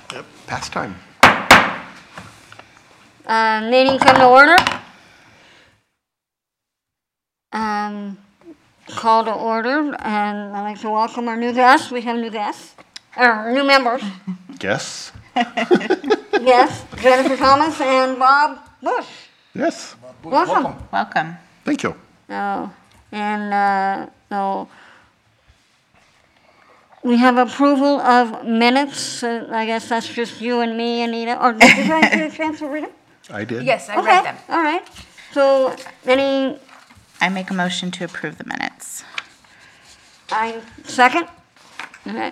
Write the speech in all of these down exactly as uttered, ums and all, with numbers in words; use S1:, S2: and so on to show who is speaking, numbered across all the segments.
S1: Yep, past time.
S2: Uh, meeting come to order. Um, call to order, and I'd like to welcome our new guests. We have new guests, or new members.
S1: Yes.
S2: Yes, Jennifer Thomas and Bob Bush.
S1: Yes.
S2: Welcome.
S3: Welcome.
S1: Thank you.
S2: No, and uh, no. We have approval of minutes. Uh, I guess that's just you and me, Anita. Or did you guys get a chance to read them?
S1: I did.
S4: Yes, I
S2: Okay,
S4: read them.
S2: all right. So, any,
S3: I make a motion to approve the minutes.
S2: I, second? All right.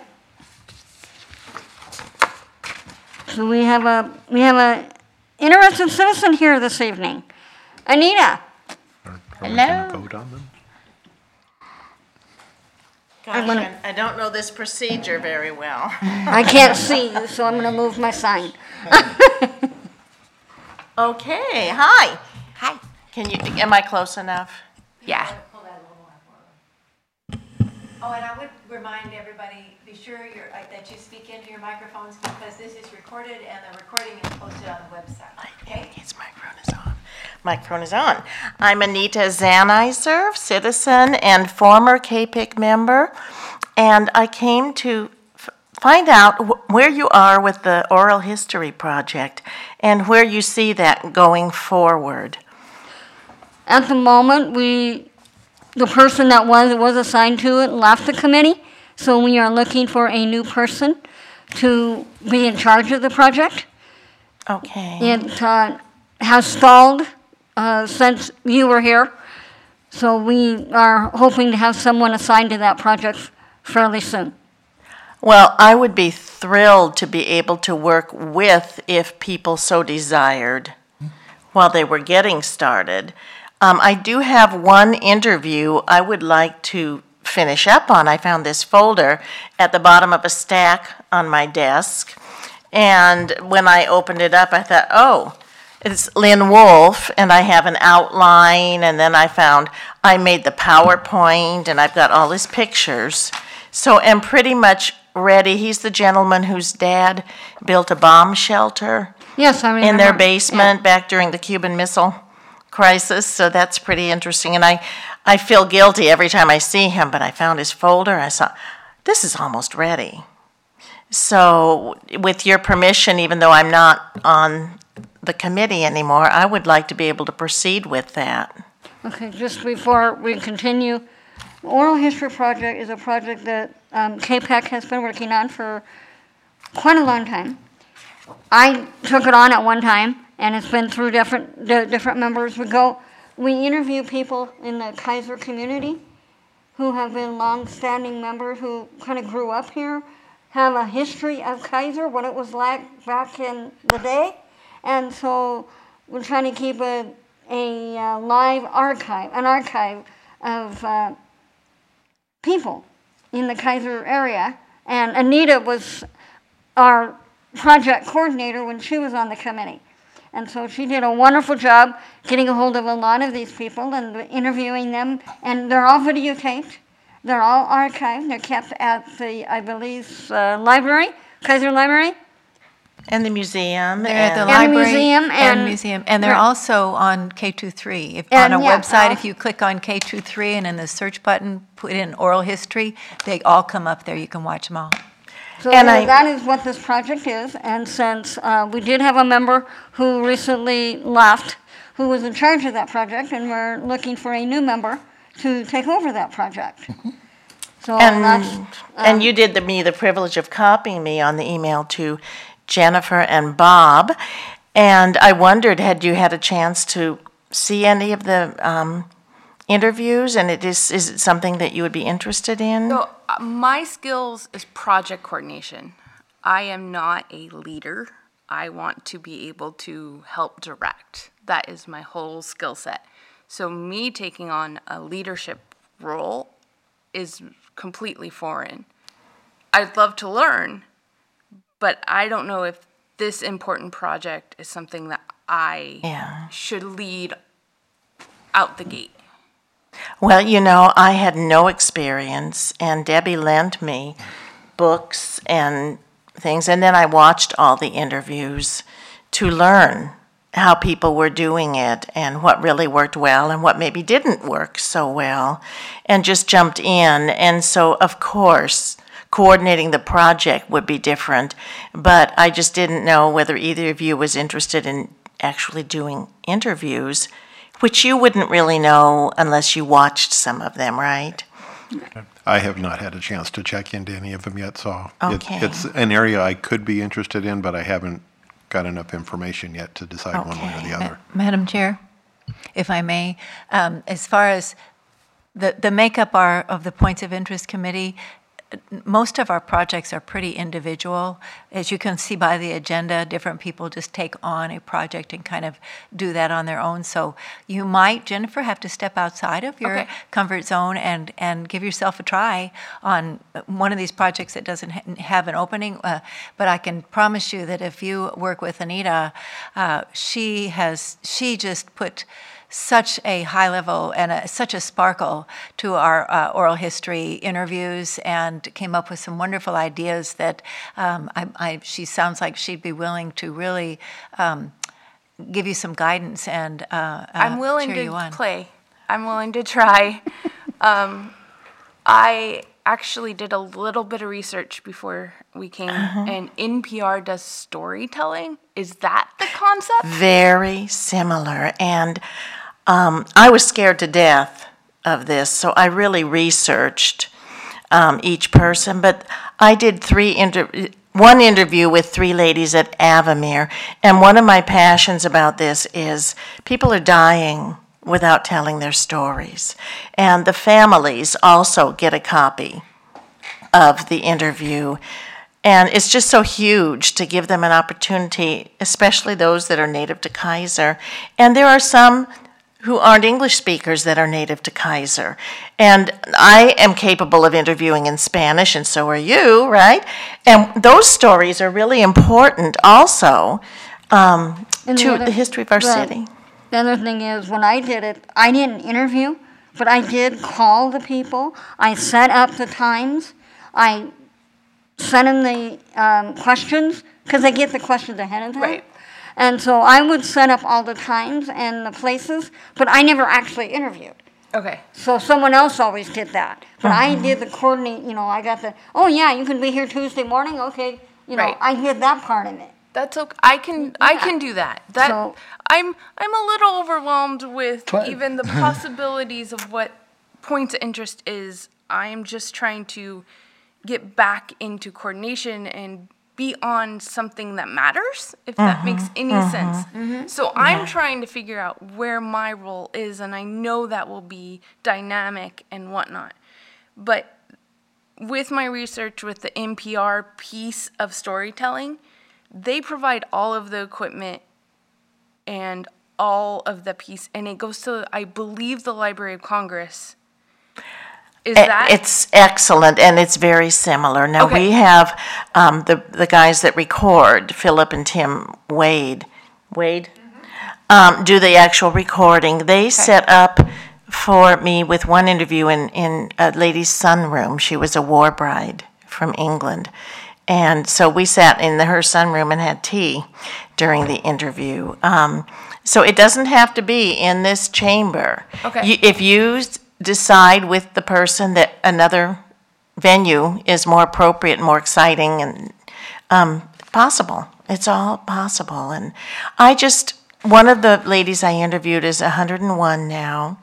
S2: So we have a, we have a interested citizen here this evening. Anita.
S1: Are, are we
S3: Hello.
S1: going to vote on them?
S2: I'm
S5: Gosh,
S2: gonna-
S5: I I don't know this procedure very well.
S2: I can't see you, so I'm going to move my sign.
S5: Okay, hi. Hi. Can you, am I close enough?
S4: Yeah.
S6: Oh, and I would remind everybody, be sure you're, uh, that you speak into your microphones because this is recorded and the recording is posted on the website, okay?
S5: His microphone is on. Microphone is on. I'm Anita Zanizer, citizen and former K P I C member, and I came to f- find out wh- where you are with the Oral History Project and where you see that going forward.
S2: At the moment, we, the person that was, was assigned to it left the committee, so we are looking for a new person to be in charge of the project.
S5: Okay.
S2: It uh, has stalled uh, since you were here, so we are hoping to have someone assigned to that project fairly soon.
S5: Well, I would be thrilled to be able to work with if people so desired while they were getting started. Um, I do have one interview I would like to finish up on. I found this folder at the bottom of a stack on my desk, and when I opened it up, I thought, oh, it's Lynn Wolf, and I have an outline, and then I found I made the PowerPoint, and I've got all his pictures. So I'm pretty much ready. He's the gentleman whose dad built a bomb shelter
S2: Yes, I remember.
S5: in their basement back during the Cuban Missile Crisis, so that's pretty interesting. And I, I feel guilty every time I see him, but I found his folder. I saw, this is almost ready. So with your permission, even though I'm not on the committee anymore, I would like to be able to proceed with that.
S2: Yeah. Okay, just before we continue, the Oral History Project is a project that um, K P A C has been working on for quite a long time. I took it on at one time, and it's been through different di- different members. We go, we interview people in the Kaiser community who have been long-standing members who kind of grew up here, have a history of Kaiser, what it was like back in the day, and so we're trying to keep a a uh, live archive, an archive of uh, people in the Kaiser area. And Anita was our project coordinator when she was on the committee. And so she did a wonderful job getting a hold of a lot of these people and interviewing them. And they're all videotaped. They're all archived. They're kept at the, I believe, uh, library, Kaiser Library.
S5: And the museum.
S4: They're at the
S5: and-
S2: And
S4: library
S2: museum
S4: and,
S2: and-
S4: museum, and they're
S2: Right.
S4: also on K twenty-three. If
S2: And,
S4: on a
S2: yeah,
S4: website,
S2: uh,
S4: if you click on K twenty-three and in the search button put in oral history, they all come up there. You can watch them all.
S2: So
S5: And
S2: that-
S5: I-
S2: that is what this project is, and since uh, we did have a member who recently left, who was in charge of that project, and we're looking for a new member to take over that project. So that's,
S5: And,
S2: um,
S5: and you did the, me the privilege of copying me on the email to Jennifer and Bob. And I wondered, had you had a chance to see any of the um, interviews? And it is, is it something that you would be interested in?
S7: So uh, my skills is project coordination. I am not a leader. I want to be able to help direct. That is my whole skill set. So me taking on a leadership role is completely foreign. I'd love to learn, but I don't know if this important project is something that I
S5: Yeah.
S7: should lead out the gate.
S5: Well, you know, I had no experience, and Debbie lent me books and things. And then I watched all the interviews to learn how people were doing it and what really worked well and what maybe didn't work so well, and just jumped in. And so, of course, coordinating the project would be different, but I just didn't know whether either of you was interested in actually doing interviews, which you wouldn't really know unless you watched some of them, right?
S1: I have not had a chance to check into any of them yet, so it-
S5: Okay.
S1: it's an area I could be interested in, but I haven't got enough information yet to decide one way or
S5: Okay.
S1: the other.
S4: Madam Chair, if I may, um, as far as the, the makeup are of the Points of Interest Committee, most of our projects are pretty individual. As you can see by the agenda, different people just take on a project and kind of do that on their own. So you might, Jennifer, have to step outside of your
S7: Okay.
S4: comfort zone and, and give yourself a try on one of these projects that doesn't ha- have an opening. Uh, but I can promise you that if you work with Anita, uh, she has, she just put such a high level and a, such a sparkle to our uh, oral history interviews, and came up with some wonderful ideas that um, I, I, she sounds like she'd be willing to really um, give you some guidance and uh, uh,
S7: I'm willing
S4: cheer you
S7: to
S4: on.
S7: play. I'm willing to try. um, I actually did a little bit of research before we came, and N P R does storytelling. Is that the concept?
S5: Very similar. And um, I was scared to death of this, so I really researched um, each person. But I did three inter- one interview with three ladies at Avamere, and one of my passions about this is people are dying without telling their stories. And the families also get a copy of the interview. And it's just so huge to give them an opportunity, especially those that are native to Kaiser. And there are some who aren't English speakers that are native to Kaiser. And I am capable of interviewing in Spanish, and so are you, right? And those stories are really important also um,
S2: And the
S5: to
S2: other-
S5: the history of our
S2: the-
S5: city.
S2: The other thing is, when I did it, I didn't interview, but I did call the people. I set up the times. I sent them the um, questions, because they get the questions ahead of time.
S7: Right.
S2: And so I would set up all the times and the places, but I never actually interviewed.
S7: Okay.
S2: So someone else always did that. But I did the coordinate, you know, I got the, oh yeah, you can be here Tuesday morning, okay. You know,
S7: Right.
S2: I did that part of it.
S7: That's okay. I can I can do that. That
S2: So-
S7: I'm I'm a little overwhelmed with
S1: Try-
S7: even the possibilities of what points of interest is. I am just trying to get back into coordination and be on something that matters, if that makes any sense. So I'm trying to figure out where my role is, and I know that will be dynamic and whatnot. But with my research with the N P R piece of storytelling, they provide all of the equipment and all of the piece, and it goes to, I believe, the Library of Congress. Is
S5: I-
S7: that?
S5: It's excellent, and it's very similar. Now,
S7: Okay.
S5: we have um, the, the guys that record, Philip and Tim Wade, Wade, um, do the actual recording. They set up for me with one interview in, in a lady's sunroom. She was a war bride from England. And so we sat in the, her sunroom and had tea during the interview. Um, so it doesn't have to be in this chamber.
S7: Okay.
S5: You, if you s- decide with the person that another venue is more appropriate, more exciting, and um, possible. It's all possible. And I just, one of the ladies I interviewed is one hundred and one now.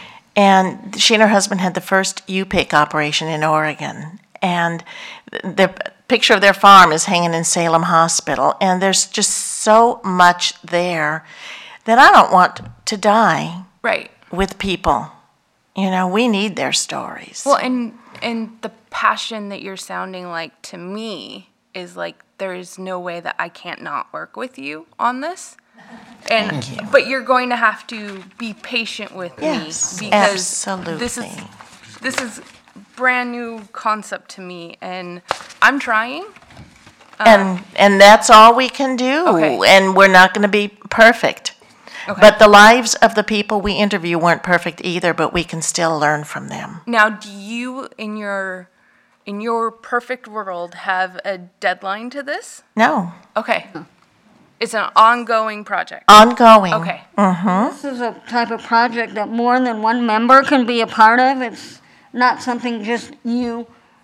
S5: And she and her husband had the first U P I C operation in Oregon. And the picture of their farm is hanging in Salem Hospital. And there's just so much there that I don't want to die
S7: right.
S5: with people. You know, we need their stories.
S7: Well, and and the passion that you're sounding like to me is like there is no way that I can't not work with you on this. And
S5: Thank you.
S7: but you're going to have to be patient with
S5: Yes,
S7: me because this is
S5: absolutely.
S7: this is brand new concept to me, and I'm trying.
S5: and and that's all we can do.
S7: Okay.
S5: And we're not going to be perfect.
S7: Okay.
S5: But the lives of the people we interview weren't perfect either, but we can still learn from them.
S7: Now, do you in your in your perfect world, have a deadline to this?
S5: No,
S7: Okay. It's an ongoing project.
S5: ongoing.
S7: Okay.
S2: This is a type of project that more than one member can be a part of. It's not something just you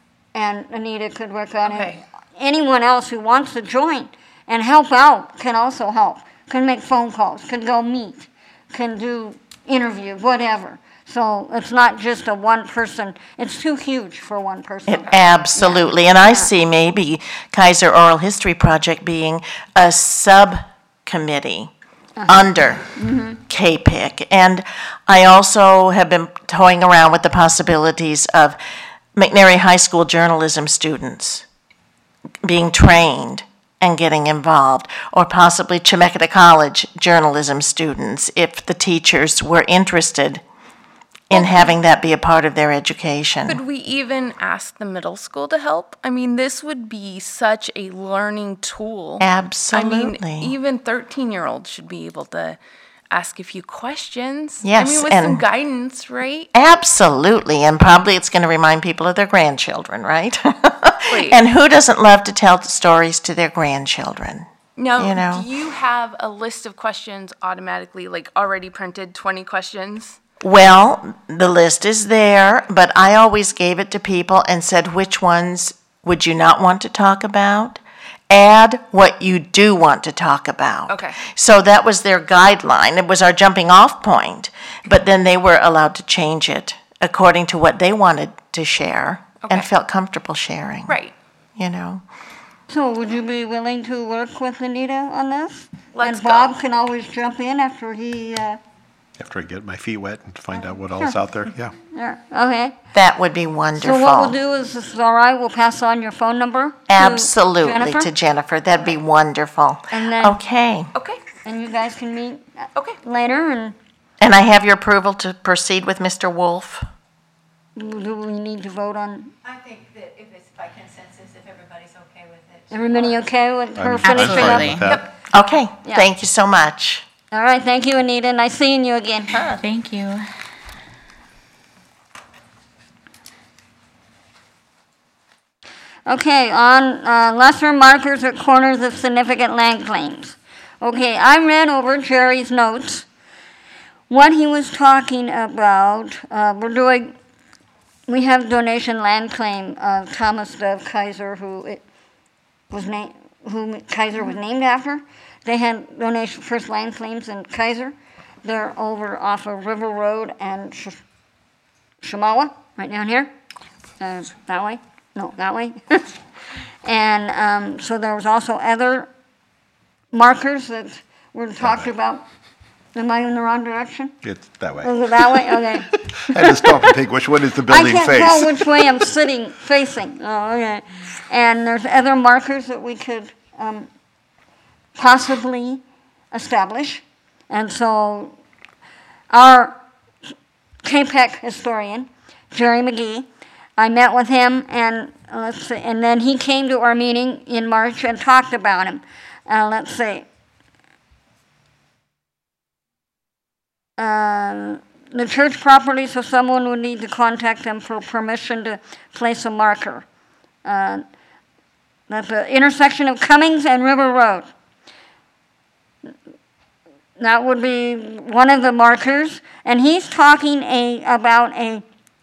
S2: and Anita could work on.
S7: Okay.
S2: Anyone else who wants to join and help out can also help, can make phone calls, can go meet, can do interview, whatever. So it's not just a one person, it's too huge for one person.
S5: It, absolutely. And I see maybe Kaiser Oral History Project being a subcommittee under K P I C. And I also have been toying around with the possibilities of McNary High School journalism students being trained and getting involved, or possibly Chemeketa College journalism students, if the teachers were interested in having that be a part of their education.
S7: Could we even ask the middle school to help? I mean, this would be such a learning tool.
S5: Absolutely.
S7: I mean, even thirteen-year-olds should be able to ask a few questions.
S5: Yes,
S7: I mean, with
S5: and-
S7: some guidance, right?
S5: Absolutely, and probably it's going to remind people of their grandchildren, right?
S7: Wait.
S5: And who doesn't love to tell stories to their grandchildren?
S7: Now,
S5: you know.
S7: do you have a list of questions automatically, like already printed, twenty questions?
S5: Well, the list is there, but I always gave it to people and said, which ones would you not want to talk about? Add what you do want to talk about.
S7: Okay.
S5: So that was their guideline. It was our jumping off point, but then they were allowed to change it according to what they wanted to share and
S7: Okay.
S5: felt comfortable sharing.
S7: Right.
S5: You know.
S2: So would you be willing to work with Anita on this?
S7: Let's
S2: And Bob
S7: go.
S2: can always jump in after he, uh,
S1: After I get my feet wet and find out what all is out there, yeah.
S2: there. Okay.
S5: That would be wonderful.
S2: So what we'll do is, this is all right, we'll pass on your phone number to
S5: Absolutely,
S2: Jennifer,
S5: to Jennifer. That'd be wonderful.
S2: And then-
S5: Okay.
S7: Okay.
S2: and you guys can meet uh,
S7: Okay.
S2: later, and
S5: And I have your approval to proceed with Mister Wolf?
S2: do we need to vote on,
S6: I think that if it's by consensus, if everybody's okay with it.
S2: everybody okay with her
S1: I'm- I'm
S2: finishing
S1: fine
S2: up?
S1: with that.
S5: Okay,
S2: Yeah.
S5: thank you so much.
S2: All right, thank you, Anita, nice seeing you again.
S3: Thank you.
S2: Okay, on uh, lesser markers at corners of significant land claims. Okay, I read over Jerry's notes what he was talking about. Uh, we're doing, we have donation land claim of Thomas Dove Kaiser, who it was named, who Kaiser was named after. They had donation first land claims in Kaiser. They're over off of River Road and Sh- Shamawa, right down here. Uh, that way? No, that way. And um, so there was also other markers that were talked
S1: way.
S2: about. Am I in the wrong direction?
S1: It's that way.
S2: Is it that way? Okay.
S1: I had to stop and think, which one is the
S2: I
S1: building
S2: can't tell
S1: face?
S2: which way I'm sitting, facing. Oh, okay. And there's other markers that we could um, possibly establish. And so our K P E C historian, Jerry McGee, I met with him, and uh, let's see, and then he came to our meeting in March and talked about him. Uh, let's see. Um, the church property, so someone would need to contact them for permission to place a marker. Uh, that's the intersection of Cummings and River Road. That would be one of the markers, and he's talking a about a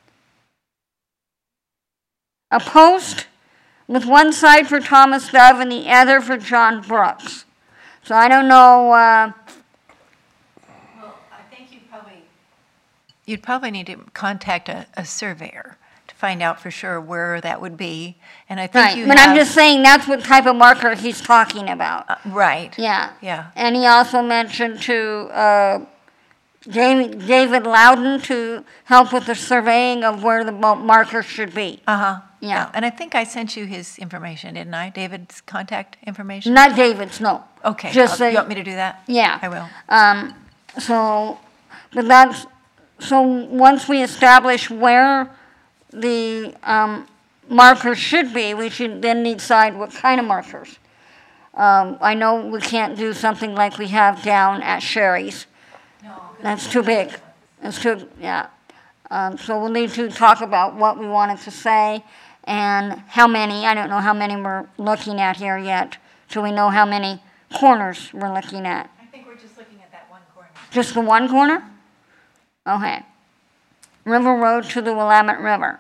S2: a post with one side for Thomas Dove and the other for John Brooks. So I don't know. Uh,
S6: Well, I think you probably,
S4: You'd probably need to contact a, a surveyor to find out for sure where that would be. And I think
S2: right,
S4: you
S2: but
S4: have.
S2: I'm just saying that's what type of marker he's talking about.
S4: uh, Right.
S2: Yeah.
S4: Yeah.
S2: And he also mentioned to uh, Jamie, David Loudon to help with the surveying of where the mo- markers should be.
S4: Uh-huh.
S2: Yeah.
S4: And I think I sent you his information, didn't I? David's contact information?
S2: Not David's, no.
S4: Okay.
S2: Just
S4: I'll-
S2: say-
S4: You want me to do that?
S2: Yeah.
S4: I will.
S2: Um, so, but that's, so once we establish where the um, markers should be, we should then decide what kind of markers. Um, I know we can't do something like we have down at Sherry's. That's too big. It's too, yeah. Um, so we'll need to talk about what we wanted to say and how many. I don't know how many we're looking at here yet. So we know how many corners we're looking at.
S6: I think we're just looking at that one corner.
S2: Just the one corner? Okay. River Road to the Willamette River.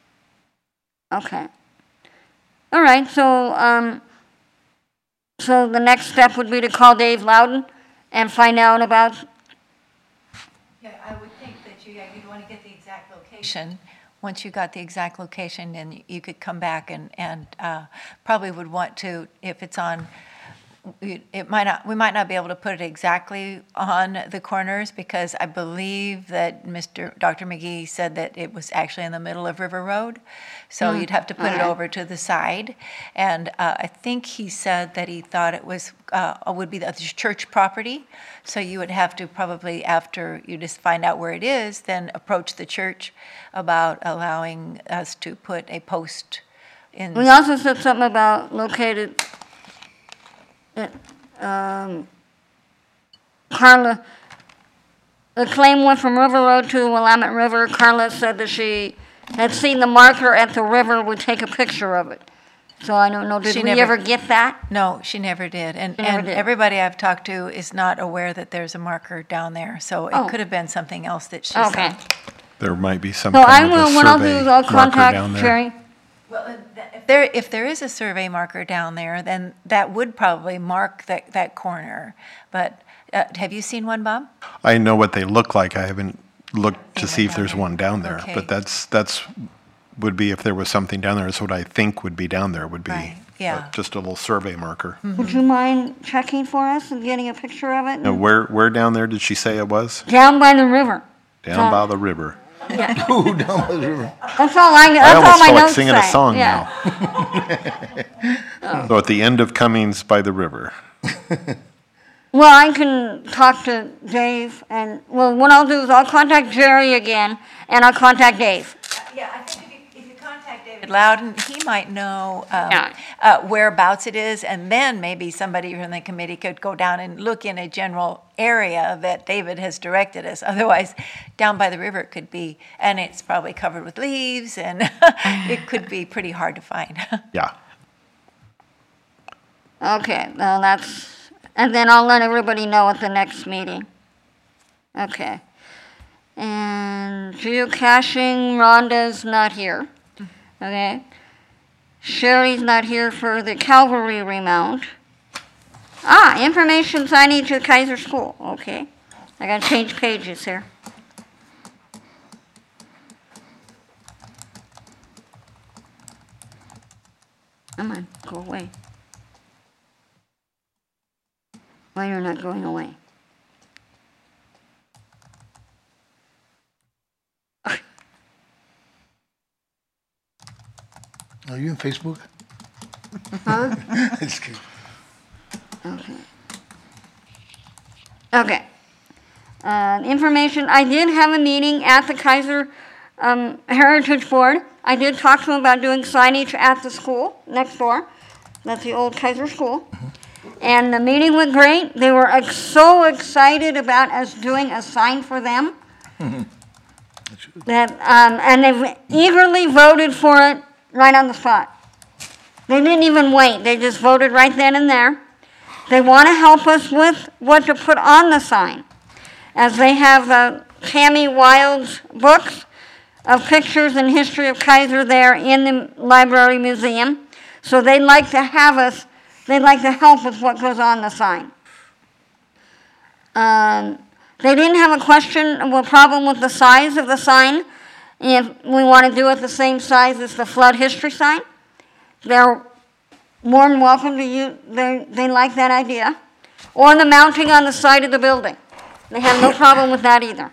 S2: Okay. All right, so, um, so the next step would be to call Dave Loudon and find out about,
S4: Yeah, I would think that you, yeah, you'd want to get the exact location. Once you got the exact location, then you could come back and, and uh, probably would want to, if it's on, it might not, we might not be able to put it exactly on the corners because I believe that Mister Doctor McGee said that it was actually in the middle of River Road. So you'd have to put it over to the side. And uh, I think he said that he thought it was, uh, would be the church property. So you would have to probably, after you just find out where it is, then approach the church about allowing us to put a post in.
S2: we also said something about located, uh, um, Carla, the claim went from River Road to the Willamette River. Carla said that she had seen the marker at the river, would take a picture of it. So I don't know, did
S4: She
S2: we
S4: never-
S2: ever get that?
S4: No, she never did. And,
S2: She never
S4: and
S2: did.
S4: everybody I've talked to is not aware that there's a marker down there. So
S2: Oh.
S4: it could have been something else that she saw.
S2: Okay.
S1: There might be some
S2: So I
S1: kind of a
S2: will, what I'll do
S1: survey
S2: is I'll
S1: marker down
S2: contact
S1: there.
S2: Jerry.
S4: Well, uh, th- if there, if there is a survey marker down there, then that would probably mark that, that corner. But uh, have you seen one, Bob?
S1: I know what they look like. I haven't looked to
S4: Seen
S1: see
S4: one
S1: if there's
S4: down there.
S1: one down there.
S4: Okay.
S1: But that's, that's, would be if there was something down there. That's what I think would be down there, would be
S4: Right,
S1: uh,
S4: yeah.
S1: just a little survey marker.
S2: Would you mind checking for us and getting a picture of it?
S1: Now, where, where down there did she say it was?
S2: Down by the river.
S1: Down by the river.
S8: Ooh, down by the river.
S2: That's all I,
S1: I
S2: that's all
S1: almost
S2: my
S1: feel like
S2: notes
S1: singing a
S2: say.
S1: song
S2: Yeah.
S1: now. So at the end of Cummings by the river.
S2: Well, I can talk to Dave and, well, what I'll do is I'll contact Jerry again and I'll contact Dave.
S4: Yeah, I think if you, if you contact David Loudon, he might know um,
S2: Yeah.
S4: uh, whereabouts it is, and then maybe somebody from the committee could go down and look in a general area that David has directed us. Otherwise, down by the river it could be, and it's probably covered with leaves, and it could be pretty hard to find.
S1: Yeah.
S2: Okay, well, that's, and then I'll let everybody know at the next meeting. Okay. And geocaching, Rhonda's not here, okay? Sherry's not here for the Calvary remount. Ah, information signage to Kaiser School, okay. I gotta change pages here. Come on, go away. Why you're not going away?
S8: Are you on Facebook?
S2: Huh?
S8: Just kidding.
S2: Okay. Okay. Uh, information, I did have a meeting at the Kaiser um, Heritage Board. I did talk to them about doing signage at the school next door. That's the old Kaiser School. And the meeting went great. They were ex- so excited about us doing a sign for them. that um, And they eagerly voted for it right on the spot. They didn't even wait. They just voted right then and there. They want to help us with what to put on the sign, as they have uh, Tammy Wild's books of pictures and history of Kaiser there in the library museum. So they'd like to have us, they'd like to help with what goes on the sign. Um, they didn't have a question or a problem with the size of the sign. If we want to do it the same size as the flood history sign, they're more than welcome to use, they, they like that idea. Or the mounting on the side of the building. They have no problem with that either.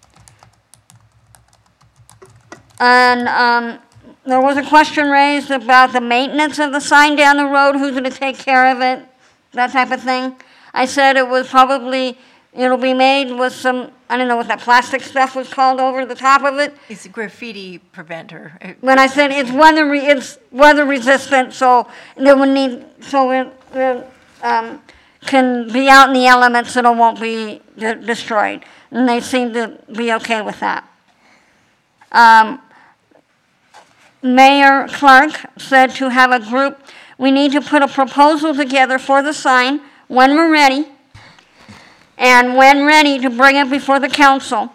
S2: And um, there was a question raised about the maintenance of the sign down the road, who's going to take care of it, that type of thing. I said it was probably, it'll be made with some, I don't know what that plastic stuff was called over the top of it.
S4: It's a graffiti preventer. It-
S2: When I said it's weather, re- it's weather resistant, so they would need, so it, it um, can be out in the elements and it won't be de- destroyed. And they seem to be okay with that. Um, Mayor Clark said to have a group, we need to put a proposal together for the sign when we're ready, and when ready to bring it before the council,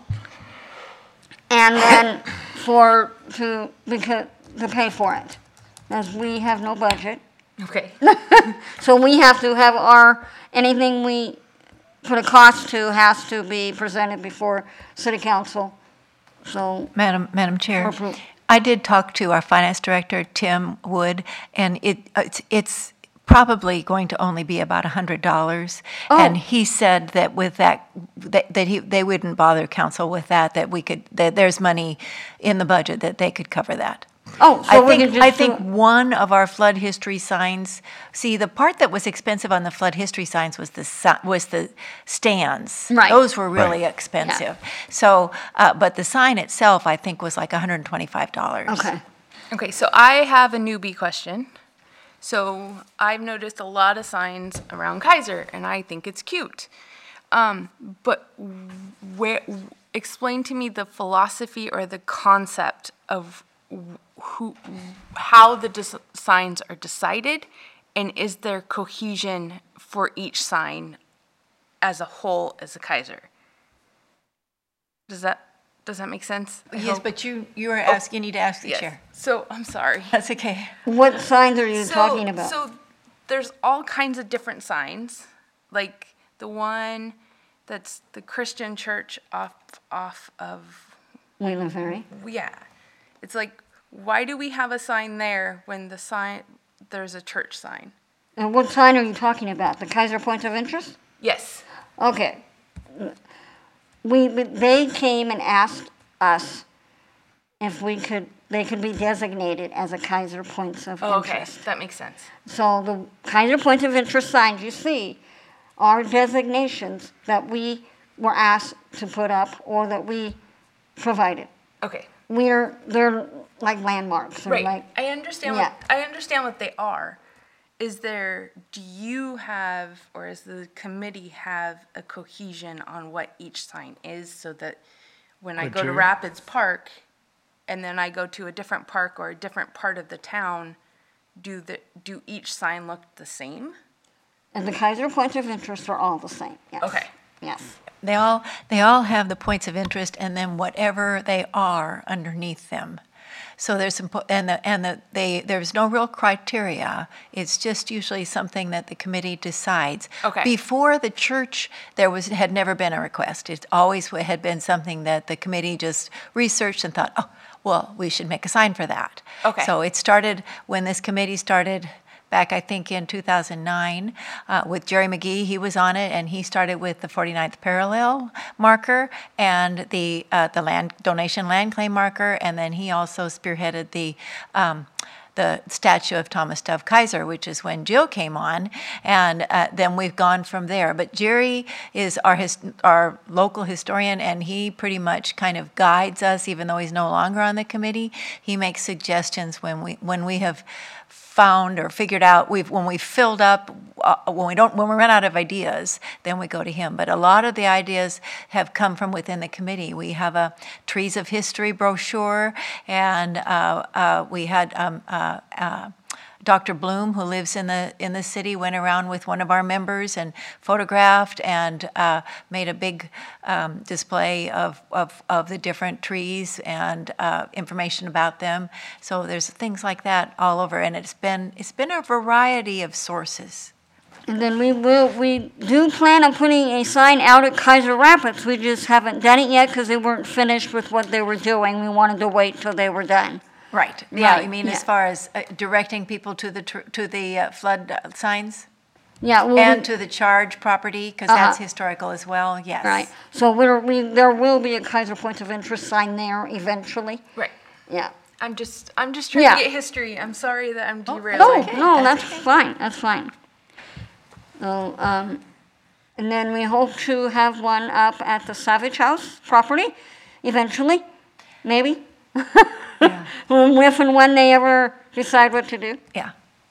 S2: and then for, to, because, to pay for it, as we have no budget.
S7: Okay.
S2: So we have to have our, anything we put a cost to has to be presented before city council. So,
S4: Madam, Madam Chair,
S2: Approve.
S4: I did talk to our finance director, Tim Wood, and it, it's, it's probably going to only be about one hundred dollars.
S2: Oh.
S4: And he said that with that, that, that he, they wouldn't bother council with that, that we could, that there's money in the budget that they could cover that.
S2: oh,
S4: I
S2: so we
S4: think,
S2: can just
S4: I
S2: do
S4: think
S2: it.
S4: one of our flood history signs, see, the part that was expensive on the flood history signs was the, si- was the stands.
S2: Right.
S4: Those were really expensive. So, uh, but the sign itself, I think, was like one hundred twenty-five dollars.
S2: Okay.
S7: Okay, so I have a newbie question. So I've noticed a lot of signs around Kaiser, and I think it's cute. Um, but where, explain to me the philosophy or the concept of who, how the des- signs are decided, and is there cohesion for each sign as a whole as a Kaiser? Does that does that make sense? I
S4: Yes,
S7: hope.
S4: but you, you are asking, you need to ask the
S7: Yes.
S4: chair.
S7: So I'm sorry.
S4: That's okay.
S2: What signs are you
S7: So-
S2: talking about?
S7: So there's all kinds of different signs, like the one that's the Christian church off off of
S2: Wayland Ferry?
S7: yeah. It's like, why do we have a sign there when the sign there's a church sign?
S2: And what sign are you talking about? The Kaiser Point of Interest?
S7: Yes.
S2: Okay. We, they came and asked us if we could, they could be designated as a Kaiser Points of
S7: Oh, okay,
S2: Interest.
S7: that makes sense.
S2: So the Kaiser Point of Interest signs you see are designations that we were asked to put up or that we provided.
S7: Okay.
S2: We're, they're like landmarks. They're
S7: Right.
S2: like,
S7: I understand
S2: yeah.
S7: what I understand what they are. Is there, do you have, or does the committee have a cohesion on what each sign is so that when I go to
S8: Criteria?
S7: Rapids Park and then I go to a different park or a different part of the town, do the, do each sign look the same?
S2: and the Kaiser Point of Interest are all the same, yes.
S7: Okay.
S2: Yes.
S4: They all, they all have the points of interest and then whatever they are underneath them. So there's some, po- and the, and the, they, there's no real criteria. It's just usually something that the committee decides.
S7: Okay.
S4: Before the church, there was, had never been a request. It always had been something that the committee just researched and thought, oh, well, we should make a sign for that.
S7: Okay.
S4: So it started, when this committee started back, I think, in two thousand nine, uh, with Jerry McGee. He was on it, and he started with the forty-ninth parallel marker and the uh, the land donation land claim marker, and then he also spearheaded the um, the statue of Thomas Dove Kaiser, which is when Jill came on, and uh, then we've gone from there. But Jerry is our his, our local historian, and he pretty much kind of guides us, even though he's no longer on the committee. He makes suggestions when we when we have found or figured out, we've when we filled up, uh, when we don't, when we run out of ideas, then we go to him. But a lot of the ideas have come from within the committee. We have a Trees of History brochure, and uh, uh, we had um, uh, uh, Doctor Bloom, who lives in the in the city, went around with one of our members and photographed and uh, made a big um, display of, of of the different trees and uh, information about them. So there's things like that all over, and it's been it's been a variety of sources.
S2: And then we will, we do plan on putting a sign out at Kaiser Rapids. We just haven't done it yet because they weren't finished with what they were doing. We wanted to wait till they were done.
S4: Right. Yeah.
S2: Right,
S4: I mean,
S2: yeah.
S4: as far as uh, directing people to the tr- to the uh, flood uh, signs
S2: Yeah, well,
S4: and
S2: we-
S4: to the charge property, because
S2: Uh-huh.
S4: that's historical as well. Yes.
S2: right. So we're, we, there will be a Kaiser Point of Interest sign there eventually.
S7: Right.
S2: Yeah.
S7: I'm just I'm just trying
S2: Yeah.
S7: to get history. I'm sorry that I'm
S2: No,
S7: derailing.
S2: no, that's fine, that's fine. So, um, and then we hope to have one up at the Savage House property eventually, maybe.
S4: Yeah.
S2: If and when they ever decide what to do.
S4: Yeah.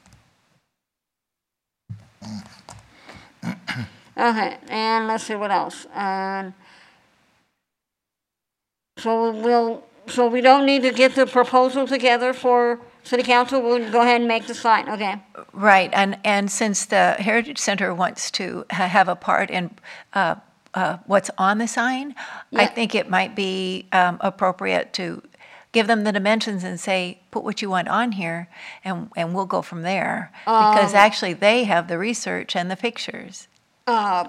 S2: Okay, and let's see what else. Um, so we'll so we don't need to get the proposal together for city council, we'll go ahead and make the sign, okay?
S4: Right, and, and since the Heritage Center wants to ha- have a part in uh, uh, what's on the sign, I
S2: Yeah.
S4: think it might be um, appropriate to give them the dimensions and say, put what you want on here, and, and we'll go from there. Because actually, they have the research and the pictures.
S2: Uh,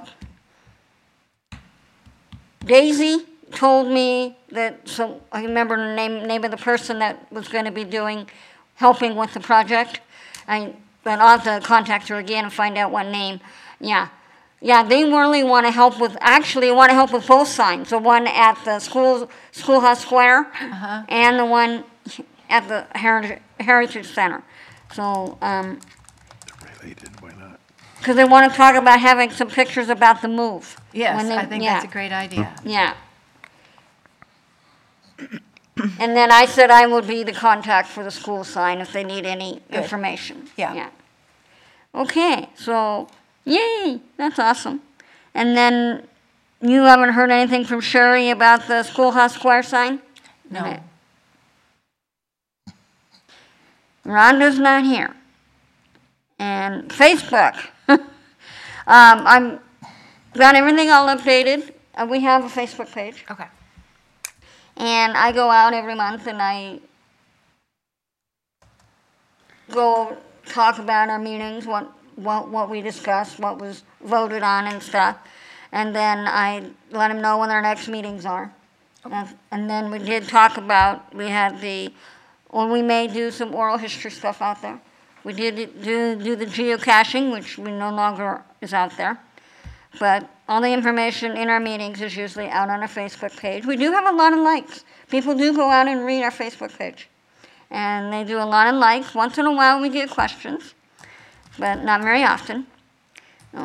S2: Daisy told me that, so I remember the name, name of the person that was going to be doing, helping with the project. I, but I'll have to contact her again and find out what name. Yeah. Yeah, they really want to help with, actually want to help with both signs. The one at the school, Schoolhouse Square and the one at the Heritage, Heritage Center. So, um,
S1: Related, why not?
S2: because they want to talk about having some pictures about the move.
S4: Yes,
S2: When they-
S4: I think
S2: yeah.
S4: that's a great idea.
S2: Yeah. And then I said I would be the contact for the school sign if they need any information.
S4: Yeah.
S2: Okay, so, yay, that's awesome. And then you haven't heard anything from Sherry about the Schoolhouse Square sign?
S4: No.
S2: Okay. Rhonda's not here. And Facebook. um, I'm got everything all updated. Uh, we have a Facebook page.
S4: Okay.
S2: And I go out every month and I go talk about our meetings, what, what, what we discussed, what was voted on and stuff. And then I let them know when our next meetings are. And, and then we did talk about, we had the, or we may do some oral history stuff out there. We did do, do the geocaching, which we no longer is out there. But all the information in our meetings is usually out on our Facebook page. We do have a lot of likes. People do go out and read our Facebook page. And they do a lot of likes. Once in a while we get questions, but not very often. No.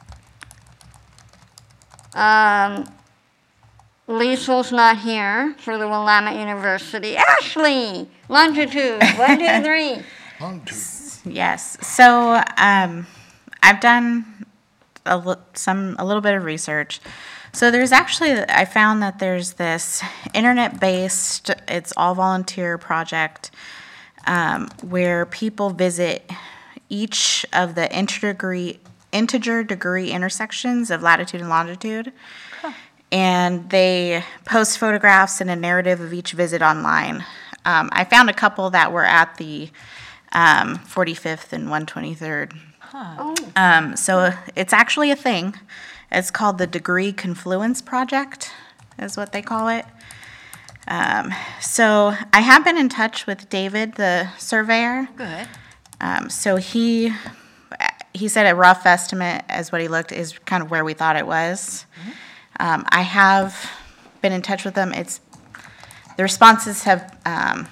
S2: Um, Liesel's not here for the Willamette University. Ashley, longitude, one, two, three.
S8: Long too.
S3: Yes. So um, I've done a, li- some a little bit of research. So there's actually, I found that there's this internet-based, it's all volunteer project um, where people visit each of the integer degree, integer degree intersections of latitude and longitude. And they post photographs and a narrative of each visit online. Um, I found a couple that were at the um, forty-fifth and one twenty-third. Um, so it's actually a thing. It's called the Degree Confluence Project, is what they call it. Um, so I have been in touch with David, the surveyor.
S4: Good.
S3: Um, so he he said a rough estimate, as what he looked, is kind of where we thought it was. Um, I have been in touch with them. It's the responses have um,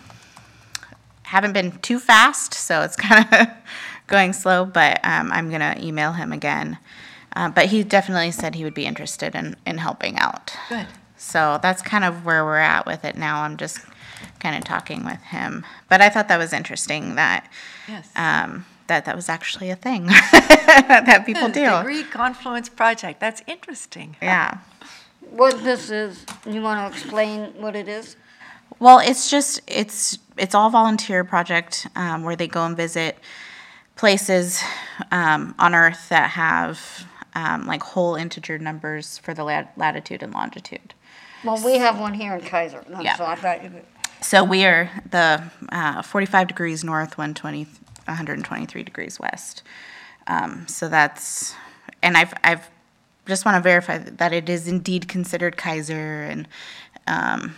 S3: haven't been too fast, so it's kind of going slow. But um, I'm gonna email him again. Uh, but he definitely said he would be interested in, in helping out.
S4: Good.
S3: So that's kind of where we're at with it now. I'm just kind of talking with him. But I thought that was interesting that
S4: Yes.
S3: um, that that was actually a thing that people do.
S4: Degree Confluence Project. That's interesting.
S3: Yeah.
S2: What this is, you want to explain what it is?
S3: Well, it's just it's it's all volunteer project um, where they go and visit places um, on Earth that have um, like whole integer numbers for the lat- latitude and longitude.
S2: Well, we have one here in Kaiser, no,
S3: Yeah.
S2: so I thought you could.
S3: So we are the uh, forty-five degrees north, one twenty, one hundred twenty-three degrees west. Um, so that's, and I've I've just want to verify that it is indeed considered Kaiser, and um,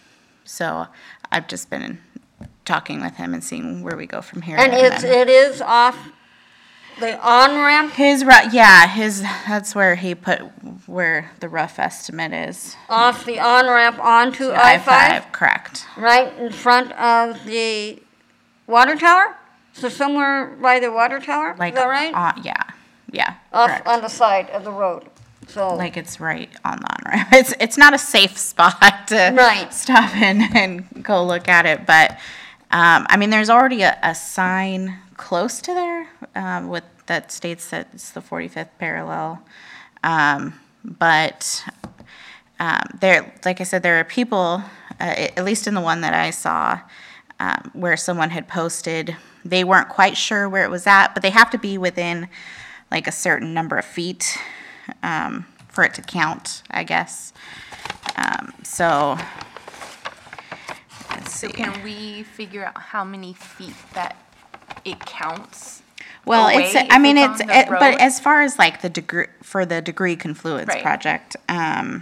S3: so I've just been talking with him and seeing where we go from here.
S2: And it's,
S3: then-
S2: it is off the on-ramp,
S3: his ru- yeah, his that's where he put where the rough estimate is.
S2: off the on-ramp onto
S3: I
S2: I five,
S3: correct.
S2: right in front of the water tower? So somewhere by the water tower, is
S3: Like
S2: that right?
S3: on- yeah, yeah.
S2: Off
S3: correct.
S2: on the side of the road, so.
S3: Like it's right on the on-ramp. It's it's not a safe spot to
S2: Right.
S3: stop and, and go look at it, but um, I mean, there's already a, a sign close to there um, with that states that it's the forty-fifth parallel, um, but um, there, like I said, there are people uh, at least in the one that I saw, um, where someone had posted, they weren't quite sure where it was at, but they have to be within like a certain number of feet um, for it to count, I guess. Um, so, let's see.
S7: So can we figure out how many feet that it counts?
S3: Well,
S7: away
S3: it's,
S7: if
S3: I mean,
S7: it's
S3: it's,
S7: on the
S3: it, but
S7: road?
S3: as far as like the degree, for the degree confluence
S7: Right.
S3: project, um,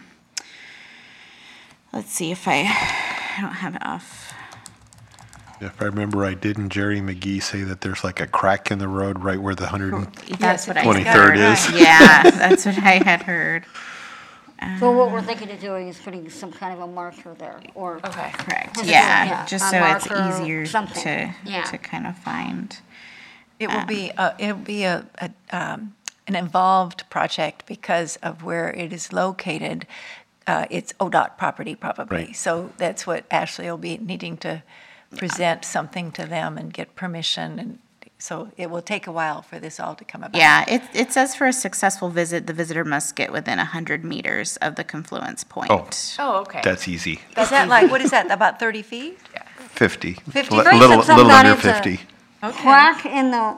S3: let's see if I, I don't have it off.
S1: If I remember right, didn't Jerry McGee say that there's like a crack in the road right where the hundred and
S3: That's what I
S1: twenty-third
S3: heard.
S1: is?
S3: Yeah, that's what I had heard.
S2: So what we're thinking of doing is putting some kind of a marker there, or.
S7: Okay.
S3: Correct.
S2: What's it
S3: Yeah,
S2: called? Yeah,
S3: just
S2: a
S3: so it's
S2: marker,
S3: easier
S2: something.
S3: to
S2: Yeah.
S3: to kind of find.
S4: It will be, a- it'll be a, a, um, an involved project because of where it is located. Uh, It's O D O T property probably.
S1: Right.
S4: So that's what Ashley will be needing to present something to them and get permission. And so it will take a while for this all to come about.
S3: Yeah, it it says for a successful visit, the visitor must get within a hundred meters of the confluence point.
S1: Oh.
S7: Oh, okay.
S1: That's easy.
S4: Is that like, what is that, about thirty feet?
S1: Fifty.
S4: fifty.
S1: Li-
S2: For
S1: Little,
S2: instance,
S1: little
S2: sometimes
S1: under
S2: it's a-
S1: fifty.
S2: Crack in the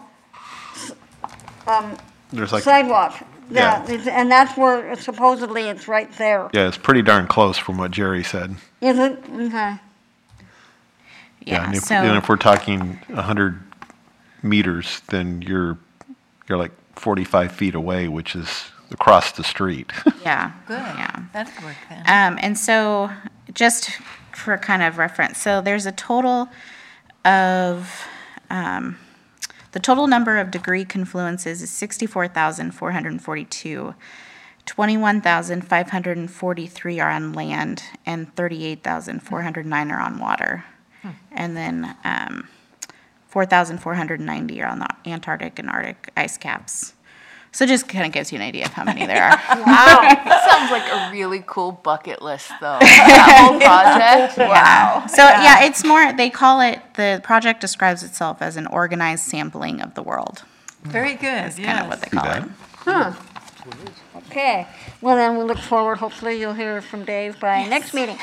S1: There's like,
S2: sidewalk.
S1: Yeah.
S2: Yeah, it's- and that's where it's supposedly it's right there.
S1: yeah, it's pretty darn close from what Jerry said.
S2: Is it? Okay.
S3: Yeah,
S1: And if,
S3: so
S1: and if we're talking a hundred meters, then you're, you're like forty-five feet away, which is across the street.
S3: yeah,
S4: Good.
S3: yeah.
S4: That'll work then.
S3: Um, and so, just for kind of reference, so there's a total of, um, the total number of degree confluences is sixty-four thousand four hundred forty-two. twenty-one thousand five hundred forty-three are on land, and thirty-eight thousand four hundred nine are on water. And then um, four thousand four hundred ninety are on the Antarctic and Arctic ice caps. So just kind of gives you an idea of how many there are.
S7: Wow. That sounds like a really cool bucket list, though. That whole project. Wow.
S3: So yeah, it's more, they call it, the project describes itself as an organized sampling of the world.
S4: Very good,
S3: That's kind of what they
S1: Too
S3: call it.
S1: bad.
S2: Okay. Well, then we look forward. Hopefully, you'll hear from Dave by next meeting.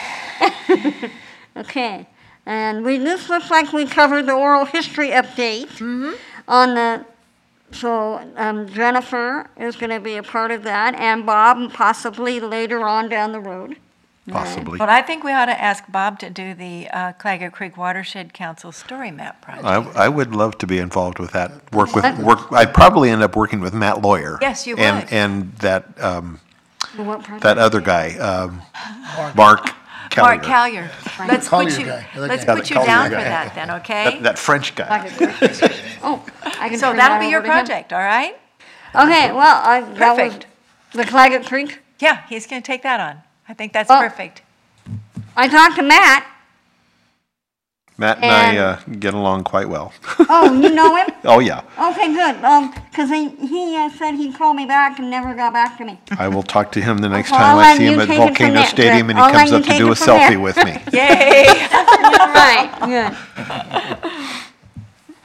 S2: Okay. And we this looks like we covered the oral history update on the. So um, Jennifer is going to be a part of that, and Bob possibly later on down the road.
S1: Possibly.
S4: Well, I think we ought to ask Bob to do the uh, Claggett Creek Watershed Council Story Map project.
S1: I, I would love to be involved with that. Work with, work, I'd probably end up working with Matt Lawyer.
S4: Yes, you
S1: And,
S4: would.
S1: and that, um,
S2: The what project?
S1: that other guy, um, Mark Kelly.
S4: Mark Callier. Let's
S8: Collier
S4: put you,
S8: guy. I like
S4: let's
S8: that.
S4: put you
S1: Collier
S4: down for
S1: guy.
S4: that then, okay?
S1: That, that French guy.
S2: Oh, I can
S4: So
S2: turn
S4: that'll
S2: that
S4: be your
S2: over to him.
S4: project, all right?
S2: Okay. Well, I, that was
S4: Perfect.
S2: the Claggett Creek.
S4: Yeah, he's going to take that on. I think that's
S2: Oh.
S4: perfect.
S2: I talked to Matt.
S1: Matt and I,
S2: And-
S1: uh, get along quite well.
S2: Oh, you know him?
S1: Oh, yeah.
S2: Okay, good. Um, because he, he uh, said he'd call me back and never got back to me.
S1: I will talk to him the next
S2: Well,
S1: time
S2: I'll
S1: I
S2: let
S1: see him
S2: you
S1: at
S2: take it from
S1: Volcano
S2: there,
S1: Stadium and
S2: I'll
S1: he
S2: let
S1: comes
S2: you
S1: up to
S2: take
S1: do
S2: it
S1: a
S2: from there.
S1: selfie with me.
S4: Yay!
S2: Right, good.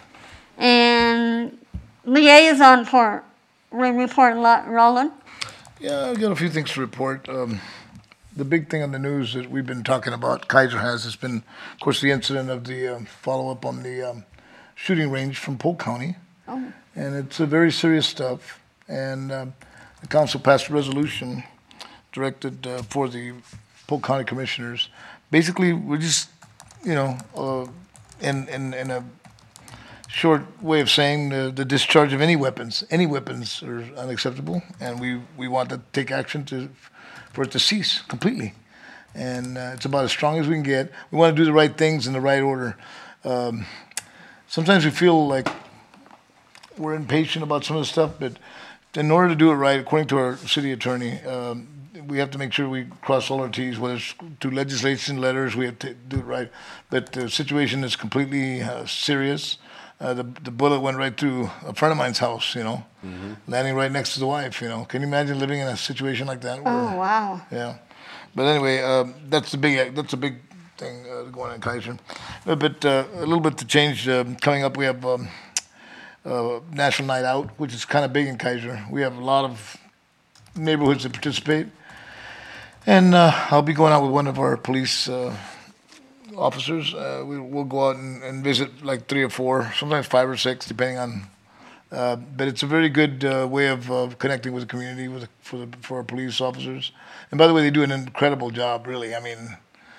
S2: And liaison report, re- report, Lo- Roland.
S8: Yeah, I've got a few things to report. Um, the big thing on the news that we've been talking about, Kaiser has, has been, of course, the incident of the um, follow-up on the um, shooting range from Polk County.
S2: Oh.
S8: And it's a very serious stuff. And um, the council passed a resolution directed uh, for the Polk County Commissioners. Basically, we're just, you know, uh, in, in, in a short way of saying the, the discharge of any weapons, any weapons are unacceptable, and we, we want to take action to, for it to cease completely. And uh, it's about as strong as we can get. We want to do the right things in the right order. Um, sometimes we feel like we're impatient about some of the stuff, but in order to do it right, according to our city attorney, um, we have to make sure we cross all our T's, whether it's through legislation, letters, we have to do it right. But the situation is completely uh, serious. Uh, the the bullet went right through a friend of mine's house, you know, landing right next to the wife, you know. Can you imagine living in a situation like that? where-
S2: Oh, wow.
S8: Yeah. But anyway, um, that's the big that's a big thing uh, going on in Kaiser. Uh, But uh, a little bit to change. Um, coming up, we have um, uh, National Night Out, which is kind of big in Kaiser. We have a lot of neighborhoods that participate. And uh, I'll be going out with one of our police uh, officers. Uh, we, we'll go out and, and visit like three or four, sometimes five or six, depending on. Uh, but it's a very good uh, way of uh, connecting with the community with for the for our police officers. And by the way, they do an incredible job, really. I mean,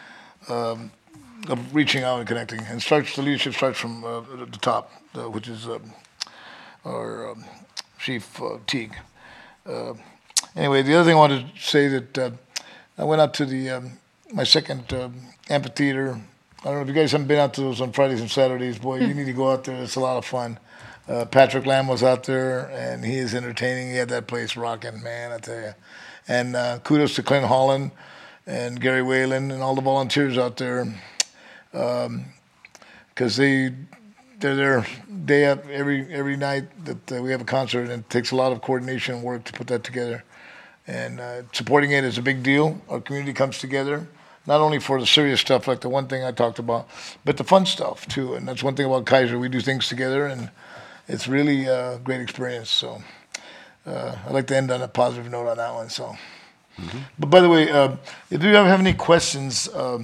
S8: um, of reaching out and connecting. And starts the leadership starts from uh, the top, uh, which is um, our um, Chief uh, Teague. Uh, anyway, the other thing I wanted to say that uh, I went out to the um, my second um, amphitheater. I don't know if you guys haven't been out to those on Fridays and Saturdays. Boy, you need to go out there. It's a lot of fun. Uh, Patrick Lamb was out there, and he is entertaining. He had that place rocking, man, I tell you. And uh, kudos to Clint Holland and Gary Whalen and all the volunteers out there, because um, they they're there day up every every night that uh, we have a concert, and it takes a lot of coordination and work to put that together. And uh, supporting it is a big deal. Our community comes together, not only for the serious stuff like the one thing I talked about, but the fun stuff too. And that's one thing about Kaiser. We do things together, and it's really a great experience. So uh, I'd like to end on a positive note on that one. So, mm-hmm. But by the way, uh, if you ever have any questions, um,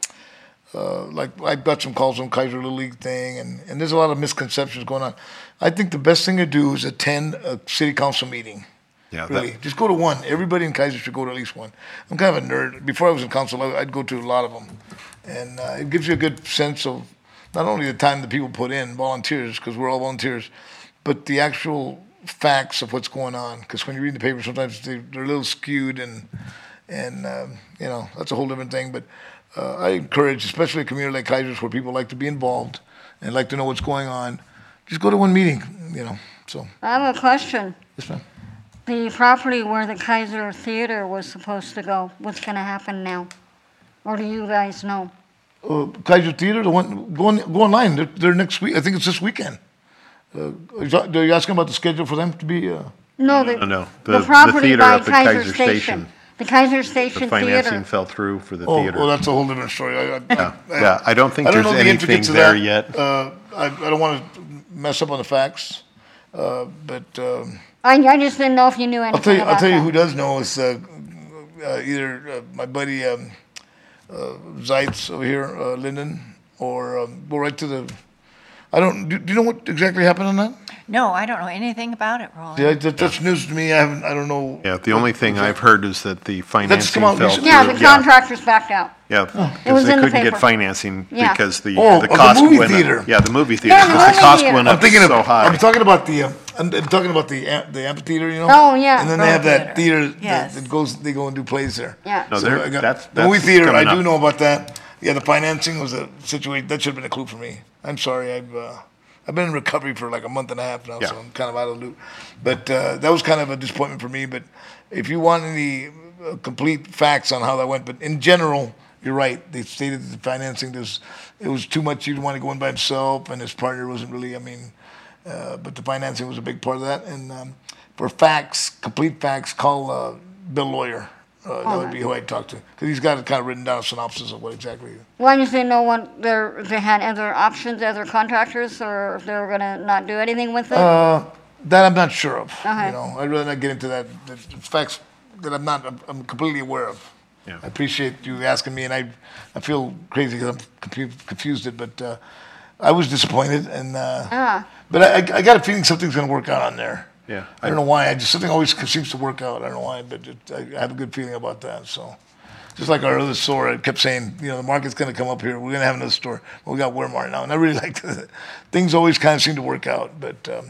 S8: uh, like I got some calls on Kaiser Little League thing, and, and there's a lot of misconceptions going on. I think the best thing to do is attend a city council meeting.
S1: Yeah,
S8: really,
S1: that,
S8: just go to one. Everybody in Kaiser should go to at least one. I'm kind of a nerd. Before I was in council, I- I'd go to a lot of them, and uh, it gives you a good sense of not only the time that people put in, volunteers, because we're all volunteers, but the actual facts of what's going on. Because when you read the paper, sometimes they, they're a little skewed, and and um, you know that's a whole different thing. But uh, I encourage, especially a community like Kaiser's, where people like to be involved and like to know what's going on, just go to one meeting. You know, so.
S2: I have a question.
S8: Yes, ma'am.
S2: The property where the Kaiser Theater was supposed to go, what's going to happen now? Or do you guys know?
S8: Uh, Kaiser Theater, the one, go, on, go online. They're, they're next week. I think it's this weekend. Uh, is that- are you asking about the schedule for them to be? Uh,
S2: No, the,
S1: no, no.
S2: the,
S1: The- the
S2: property
S1: theater
S2: by
S1: up at
S2: Kaiser,
S1: Kaiser
S2: Station.
S1: Station.
S2: The Kaiser
S1: the
S2: Station
S1: financing
S2: Theater.
S1: fell through for the
S8: oh,
S1: theater.
S8: well, that's a whole different story. I, I,
S1: yeah.
S8: I,
S1: yeah, I don't think
S8: I don't
S1: there's
S8: know the
S1: anything
S8: intricacies of
S1: there
S8: that.
S1: yet.
S8: Uh, I, I don't want to mess up on the facts, uh, but um,
S2: I, I just didn't know if you knew anything
S8: I'll tell you.
S2: about
S8: I'll tell you
S2: that.
S8: who does know is uh, uh, either uh, my buddy um, uh, Zeitz over here, uh, Linden, or um, go right to the. I don't. Do, do you know what exactly happened on that?
S4: No, I don't know anything about it, Roland.
S8: Yeah, that, that's news to me. I haven't. I don't know.
S1: Yeah, the only thing I've heard is that the financing
S8: come out
S1: fell
S8: recently?
S2: Yeah,
S1: through.
S2: the contractors backed out.
S1: Yeah,
S2: It
S1: because
S2: was
S1: they
S2: in the
S1: couldn't get
S2: paper.
S1: financing
S2: Yeah.
S1: because the,
S8: Oh,
S1: the
S8: of the
S1: cost
S8: movie
S1: went
S8: theater.
S1: up. Yeah, the movie theater,
S2: Yeah, the
S1: because the
S2: movie
S1: cost
S2: theater.
S1: went
S8: I'm
S1: up
S8: thinking of.
S1: so high.
S8: I'm talking about the. Uh, I'm, I'm talking about the am- the amphitheater. You know.
S2: Oh, yeah.
S8: And then they have that
S4: Theater.
S8: theater that,
S4: Yes.
S8: that goes. They go and do plays there.
S2: Yeah.
S1: No,
S8: So
S1: they're-
S8: I got-
S1: that's-
S8: the movie
S1: that's
S8: theater. I
S1: coming
S8: do
S1: up.
S8: know about that. Yeah, the financing was a situation that should have been a clue for me. I'm sorry. I've uh, I've been in recovery for like a month and a half now,
S1: Yeah.
S8: so I'm kind of out of the loop. But uh, that was kind of a disappointment for me. But if you want any uh, complete facts on how that went, but in general, you're right. They stated that the financing was it was too much. He didn't want to go in by himself, and his partner wasn't really. I mean, uh, but the financing was a big part of that. And um, for facts, complete facts, call uh, Bill Lawyer. Uh, that would be who I'd talk to, because he's got it kind of written down a synopsis of what exactly.
S2: Well, I just didn't know what they're, they had other options, other contractors, or if they were gonna not do anything with it.
S8: Uh, that I'm not sure of.
S2: Okay.
S8: You know, I'd rather not get into that. The facts that I'm not. I'm, I'm completely aware of.
S1: Yeah.
S8: I appreciate you asking me, and I, I feel crazy because I'm confu- confused it, but uh, I was disappointed, and uh,
S2: Ah.
S8: but I, I got a feeling something's going to work out on there.
S1: Yeah,
S8: I don't know why. I just something always seems to work out. I don't know why, but it, I, I have a good feeling about that. So, just like our other store, I kept saying, you know, the market's going to come up here. We're going to have another store. Well, we got Walmart now, and I really like that. Things always kind of seem to work out. But um,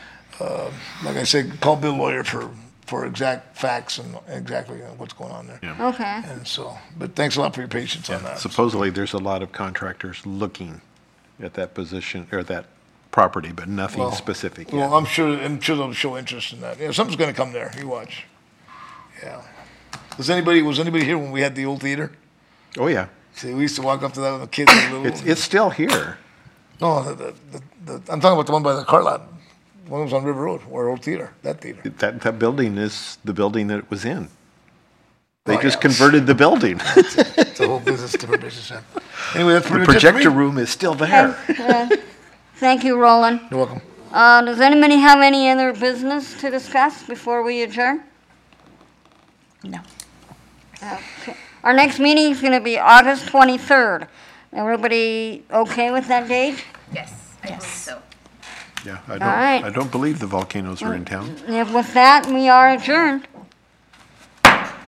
S8: uh, like I said, call Bill Lawyer for for exact facts and exactly what's going on there.
S1: Yeah.
S2: Okay.
S8: And so, but thanks a lot for your patience on that.
S1: Supposedly, there's a lot of contractors looking at that position or that property, but nothing
S8: Well,
S1: specific
S8: Well,
S1: yet.
S8: I'm sure. I'm sure they'll show interest in that. Yeah, something's going to come there. You watch. Yeah. Was anybody was anybody here when we had the old theater?
S1: Oh yeah,
S8: See, we used to walk up to that with the kids. And little,
S1: it's it's still here.
S8: no, the, the, the, the, I'm talking about the one by the car lot. The one that was on River Road, or old theater. That theater.
S1: That that building is the building that it was in. They
S8: Oh,
S1: just
S8: yeah.
S1: converted the building.
S8: It's a whole business, different business. Yeah. Anyway, that's
S1: The
S8: pretty much it for
S1: projector
S8: me.
S1: room is still there.
S2: Uh, Thank you, Roland.
S8: You're welcome.
S2: Uh, does anybody have any other business to discuss before we adjourn?
S3: No.
S2: Okay. Our next meeting is going to be August twenty-third. Everybody okay with that date?
S7: Yes, I believe
S3: Yes.
S7: so.
S1: Yeah, I don't,
S2: right.
S1: I don't believe the volcanoes are in town.
S2: And with that, we are adjourned.